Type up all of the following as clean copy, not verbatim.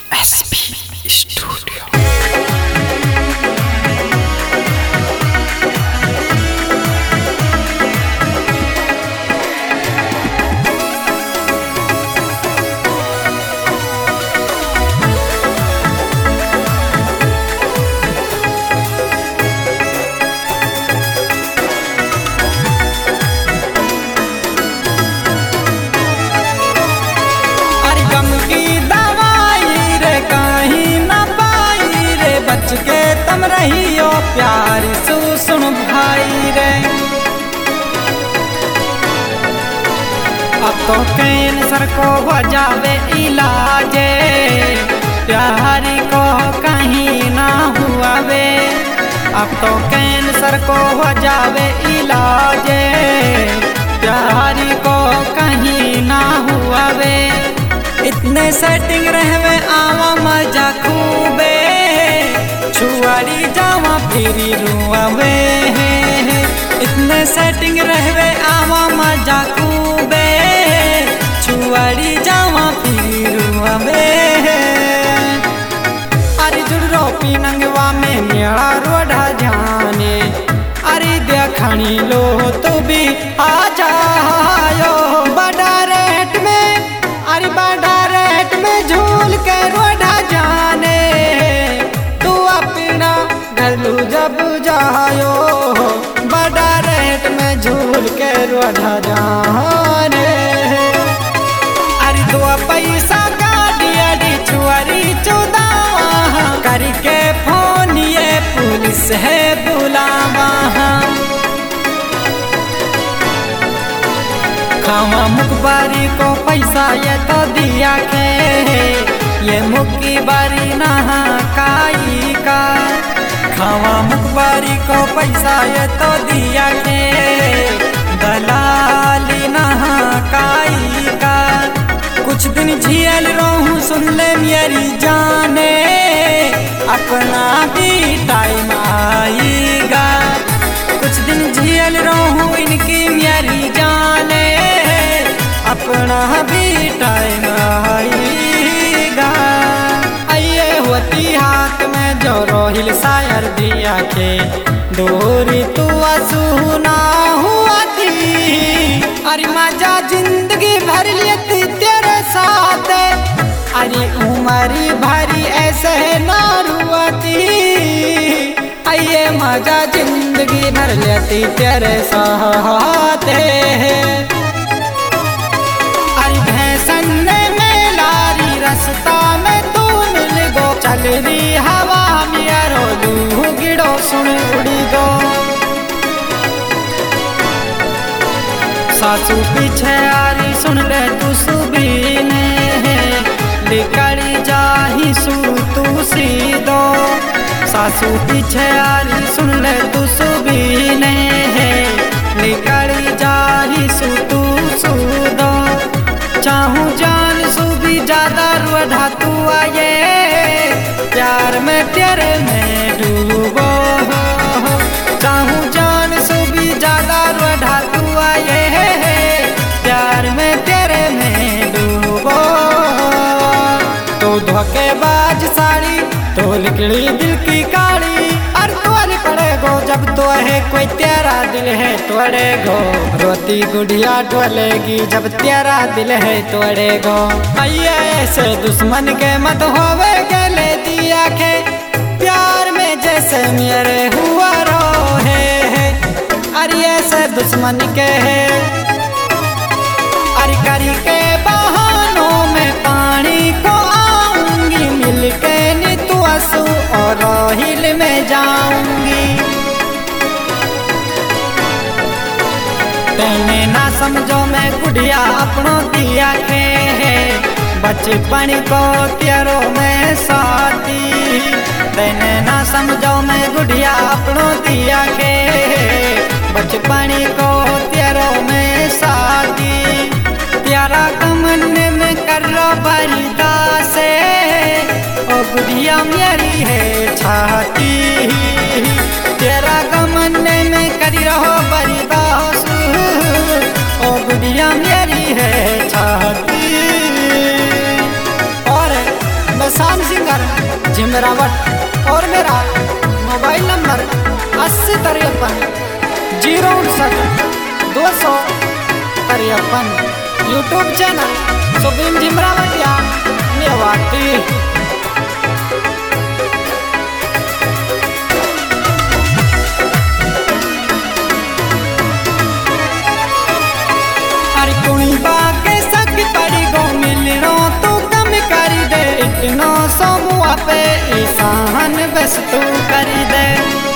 SP Studio. के तम रहियो प्यार सुन भाई रे। अब तो कैंसर को हो जावे इलाजे, प्यार को कहीं ना हुआ वे। अब तो कैंसर को हो जावे इलाजे, प्यार को कहीं ना हुआ वे। इतने सेटिंग रहवे आवा मजा खूबे, छुआरी जावा फिरी रुआवे। इतने सेटिंग रहवे आवा मजा खूबे, छुआरी जावा फिरी रुआवे। अरे जुड़ो पीनंगवा में मेरा रोढ़ा जाने, अरे देखनी लो तो भी आ जायो। बड़ा रेट में, अरे बड़ा रेट में झूल के रोढ़ा जाने, घरलू जब जायो। बड़ा रेट में झूल के रोढ़ा जाने, अरे दो पैसा गाड़ी अड़ी छुआरी चुदावा, करके फोन ये पुलिस है बुलावा। खावा मुखबारी को पैसा ये तो दिया के, ये मुक्की बारी नहा काई का। खावा मुखबारी को पैसा ये तो दिया के, दलाली नहा काई का। कुछ दिन झेल रहूं सुन ले मेरी जाने, अपना भी टाइम आएगा। कुछ दिन झेल रहूं इनकी मेरी जाने, अपना भी टाइम आएगा। आइए होती हाथ में जो रोहिल शायर दिया के, दूरी तू सुना हुआ थी। अरे मजा जिंदगी भर लेती तेरे साथ, अरे उम्र भरी ऐसे ना रुआती। आइए मजा जिंदगी भर लेती तेरे साथ। अरे भैंसन में लारी रास्ता में तू मिल गो, चल रही हवा मेरो लू गिड़ो सुन उड़ी गो। सासू पीछे आरी सुन ले तू सुबीने, लिकड़ी जाही सू तू सीधो। सासू पीछे आरी सुन ले तू सुबीने, लिकड़ी जाही सू तू सूदो। चाहूं जान सुबी ज्यादा रोढ़ा तू आए, प्यार में तेरे में डूबो। चाहूं जान सुबी ज्यादा रोढ़ा तू आए, प्यार में तेरे में डूबो। तो धोखेबाज साड़ी तो लिकड़ी दिल की काली, और तोड़ पड़ेगो जब तो है कोई तेरा दिल है तोड़ेगो। रोती गुड़िया डोलेगी जब तेरा दिल है तोड़ेगो। आइए ऐसे दुश्मन के मत होवे गले दिया के, प्यार में जैसे मेरे हुआ रोहे। अरे ऐसे दुश्मन के है, अरे करी के बहानों में पानी को आऊंगी, मिल के नीतू आंसू और रोहिल में जाऊंगी। तेने ना समझो मैं गुड़िया अपनों दिया के, बचपन को तेरो में साथी। तेने ना समझो मैं गुड़िया अपनों दिया के, बचपन को तेरो में साथी। प्यारा कमन में कर लो बरदासे, ओ गुड़िया मेरी है छाती। तेरा गमन में कर रहो बरदास, ओ गुड़िया मेरी है छाती। और बसान झिमरावट और मेरा mobile number 8053-059-253। YouTube channel Subin Jhimrawatiya Mewati. अरे कुणी बाके सक पड़ी गो मिलनो तू कम कर दे, इतनो सोमुआ पे ईसान बस तू कर दे।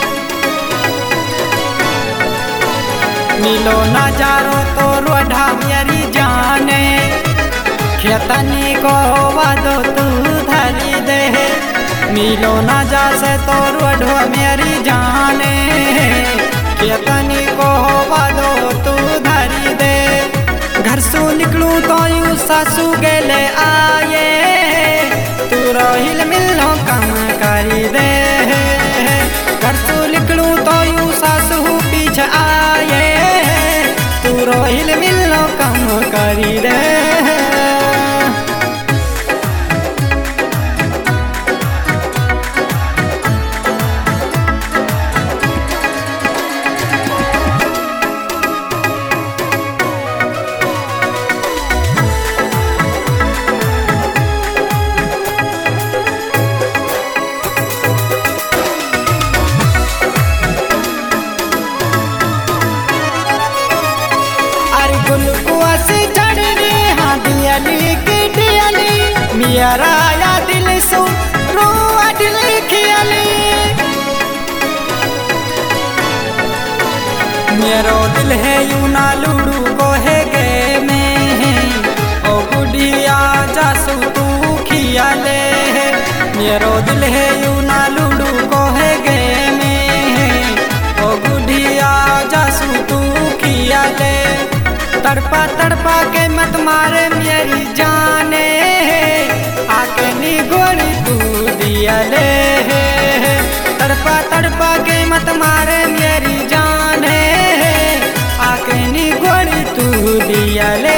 मिलो नजारो तो रोढ़ा मेरी जाने, खेतनी को वादो तू धरी दे। मिलो न जा से तो रोढ़ो मेरी जाने, खेतनी को वादो तू धरी दे। घर से निकलूं तो यूं सासू गेले आए, तू रोहिल मिलनो कम करी दे। घर से निकलूं तो यूं सासू पीछे आए, तू रोहिल मिलनो कम करी दे। मेरा या दिल सो रोआ दिल खियाली, मेरो दिल है यूं ना लूडू को है गे में, ओ बुढ़िया जासू तू खियाले। मेरो दिल है यूं ना लूडू को है गे में, ओ बुढ़िया जासू तू खियाले। तड़पा तड़पा के मत मारे मेरी जाने, आके नी गोली तू दिया ले। तड़पा तड़पा के मत मारे मेरी जाने, आके नी गोली तू दिया ले।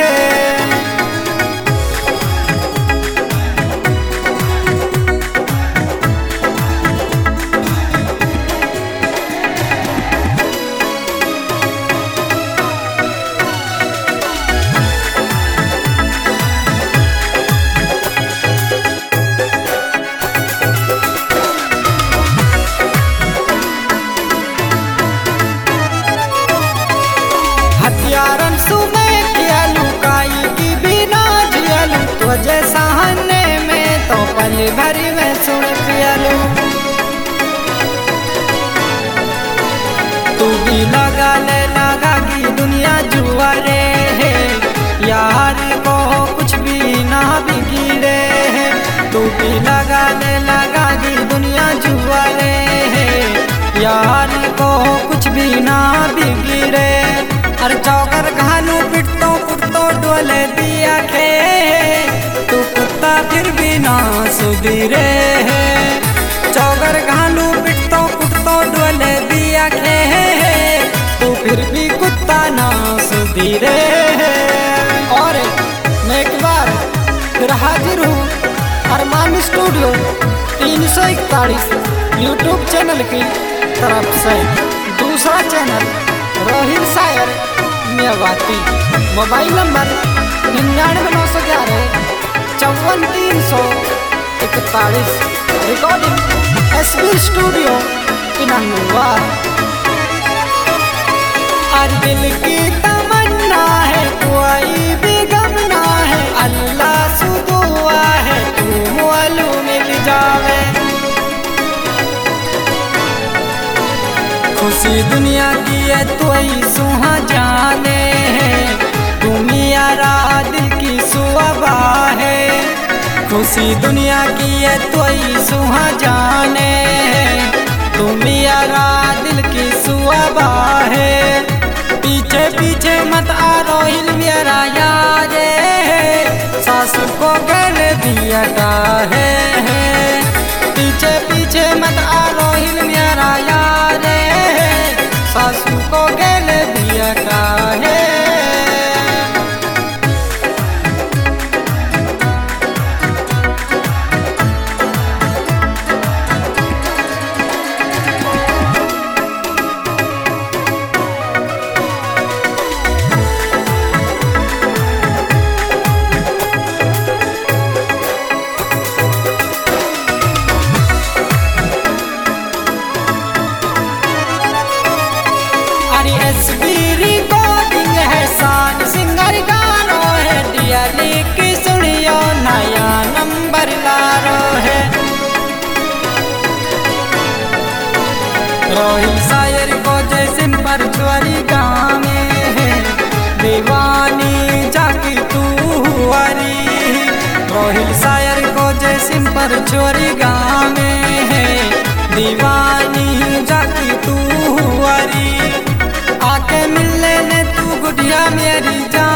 हथियारन सुमे कियालू काई की बिना जियालू, तुझे सहने में तो पल भरी में सुन पियालू। तू भी लगा ले लगा की दुनिया जुआ रे, यार को कुछ भी ना बिगड़े। तू भी लगा ले लगा की दुनिया जुआ रे, यार को कुछ भी ना बिगड़े। अरे चौकर घालू पिटतो पुटतो डोले दिया खे, तू कुत्ता फिर भी ना सुधीरे। चौकर घालू पिटतो पुटतो डोले दिया खे, तू फिर भी कुत्ता ना सुधीरे। और मैं एक बार फिर हाजिर हूँ अरमान स्टूडियो 341 यूट्यूब चैनल की तरफ से। दूसरा channel Rohil Shayar Mewati. Mobile number 9991144341। Recording SB studio Pinangwa. और दिल की तमन्ना है कोई भी गम ना है, अल्लाह से दुआ है तू मालूम मिल जावे। खुशी दुनिया की है तो ही सुहा जाने, तुम यारा दिल की सुबा है। खुशी दुनिया की है तो ही सुहा जाने, तुम यारा दिल की सुबा है। पीछे पीछे मत आ रोहिल मेरा यार, सासू को घर दिया है। पीछे पीछे मत आ रोहिल मेरा यार, सासू को गेल दिया का है। रोहिल शायर को जैसिन पर छुआरी गाँव में है दीवानी जाकी तू हुआरी। रोहिल शायर को जैसिन पर छुआरी गाँव में है दीवानी जाकी तू हुआरी। आके मिलने ने तू गुड़िया मेरी जान